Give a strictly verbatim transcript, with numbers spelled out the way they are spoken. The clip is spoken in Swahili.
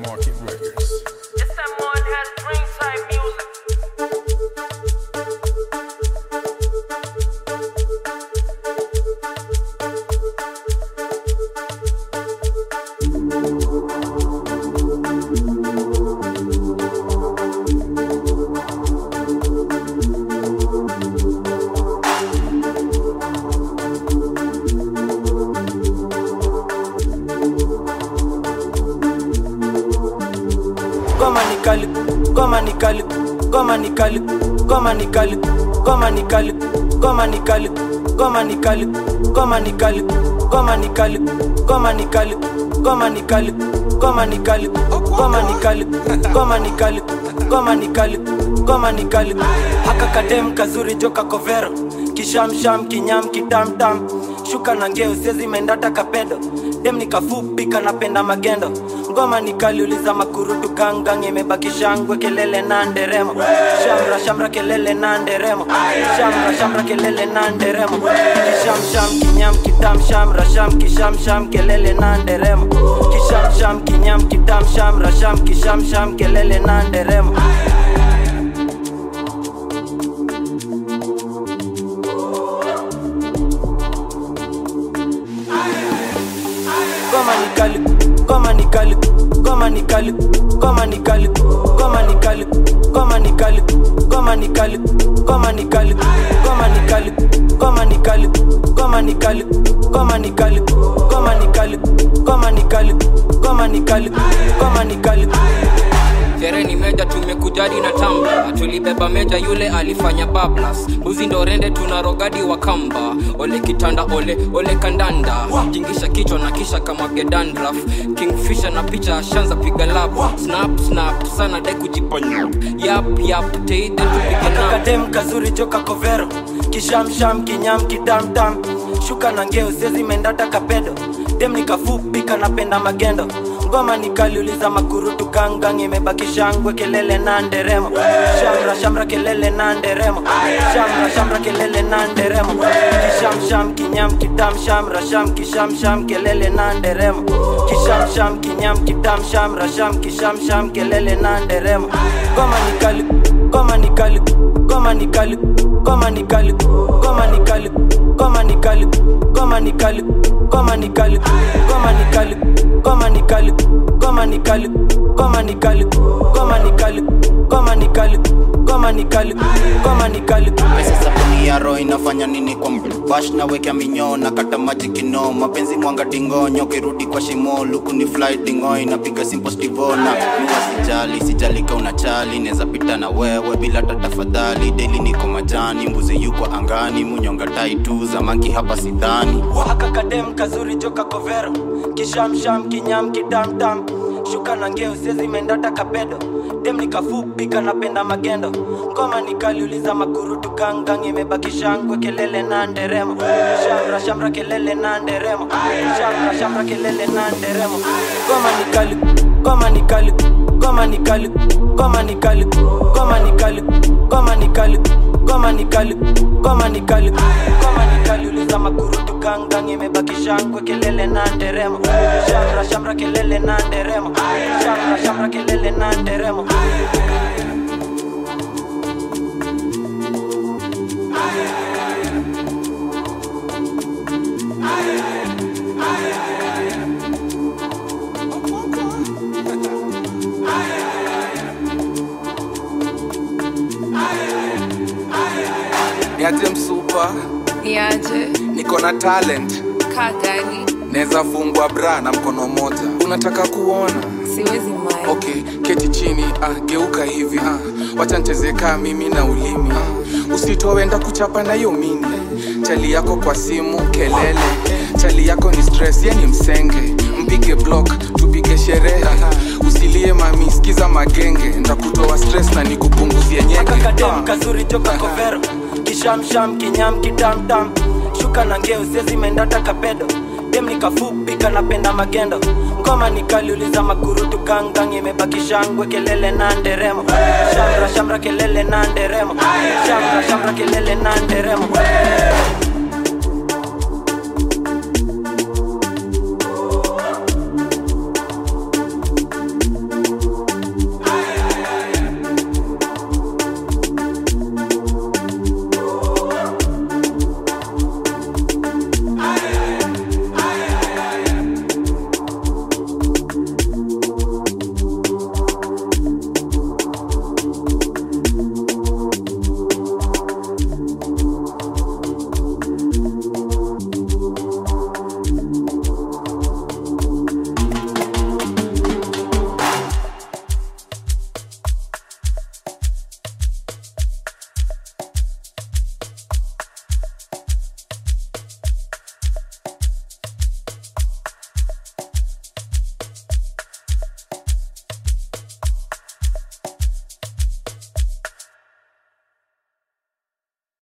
Market Records. It's that one had a green side music. Goma ni kali, goma ni kali, goma ni kali, goma ni kali, goma ni kali, goma ni kali, goma ni kali, goma ni kali, goma ni kali, goma ni kali, goma ni kali, goma ni kali, goma ni kali, goma ni kali, goma ni kali, goma ni kali. Haka kadem kazuri joka kovero, kisham sham kinyam kitam tam, shuka na ngeo sezi mendata kapedo, dem nikafupi kanapenda magendo. Ngoma ni kali uliza makurutu kangang imebaki shangwe kelele na nderemo. Shamra shamra kelele na nderemo. Shamra shamra kelele na nderemo. Kisham sham kinyam kitam shamra sham kisham sham kelele na nderemo. Kisham sham kinyam kitam shamra sham kisham sham kelele na nderemo. Goma ni kali, goma ni kali, goma ni kali, goma ni kali, goma ni kali, goma ni kali, goma ni kali, goma ni kali, goma ni kali, goma ni kali, goma ni kali, goma ni kali, goma ni kali, goma ni kali, goma ni kali, goma ni kali. Tere ni meja tumekujadi na tamba. Tulibeba meja yule alifanya bablas. Buzi ndo rende tunarogadi wa kamba. Ole kitanda ole ole kandanda. Jingisha kichwa na kisha kama gedandraf. Kingfisher na picha ashanza piga lap. Snap snap sana dai kujiponya. Yap yap teide tupige na. Kadem kazuri joka kovero. Kisham sham kinyam kitam tam. Shuka na ngeo sezi mendata kapedo. Dem nikafupi kanapenda magendo. Ngoma ni kali uliza makurutu kangang imebaki shangwe kelele na nderemo. Shamra shamra kelele na nderemo. Shamra shamra kelele na nderemo. Kisham sham kinyam kitam shamra sham kisham sham kelele na nderemo. Kisham sham kinyam kitam shamra sham kisham sham kelele na nderemo. Ngoma ni kali, ngoma ni kali, ngoma ni kali, ngoma ni kali, ngoma ni kali, ngoma ni kali, ngoma ni kali, ngoma ni kali, ngoma ni kali, ngoma ni kali, ngoma ni kali, ngoma ni kali, ngoma ni kali, ngoma ni kali, ngoma ni kali, ngoma ni kali. Pesa sabuni ya roho inafanya nini kwa bash na weka minyo na kata maji kino mapenzi mwanga dingonyo kirudi kwa shimo luku ni fly dingo inapiga simple stivona mimi sijali sijali ka unachali neza pita na wewe bila tatafadhali daily niko majani mbuzi yuko angani munyonga tai tu zamaki hapa sidhani Haka kadem kazuri joka kovero kisham sham kinyam kitam tam shuka na ngeo sezi mendata kapedo dem nikafupi kanapenda magendo ngoma ni kali uliza makurutu kangang imebaki shangwe kelele na nderemo shamra shamra kelele na nderemo shamra shamra kelele na nderemo ngoma ni kali ngoma ni kali ngoma ni kali ngoma ni kali ngoma ni kali ngoma ni kali ngoma ni kali ngoma ni kali ngoma ni kali uliza makurutu kangang imebaki shangwe kelele na nderemo shamra shamra kelele na nderemo shamra shamra kelele na nderemo Niaje msupa Niaje niko na talent kagani neza fungwa bra na mkono moja unataka kuona siwezi mai okay keti chini ah geuka hivi ah wacha nchezeka mimi na ulimi ah usitowenda kuchapa na hiyo mini chali yako kwa simu kelele chali yako ni stress yani msenge mpige block tupige sherehe usilie mami sikiza magenge nitakutoa stress na nikupunguzie nyenge Kakadem kazuri joka kovero kisham sham kinyam kitam tam shuka na ngeo sezi mendata kapedo dem nikafupi kanapenda magendo ngoma ni kali uliza makurutu kangang imebaki shangwe kelele na nderemo shamra shamra kelele na nderemo shamra shamra kelele na nderemo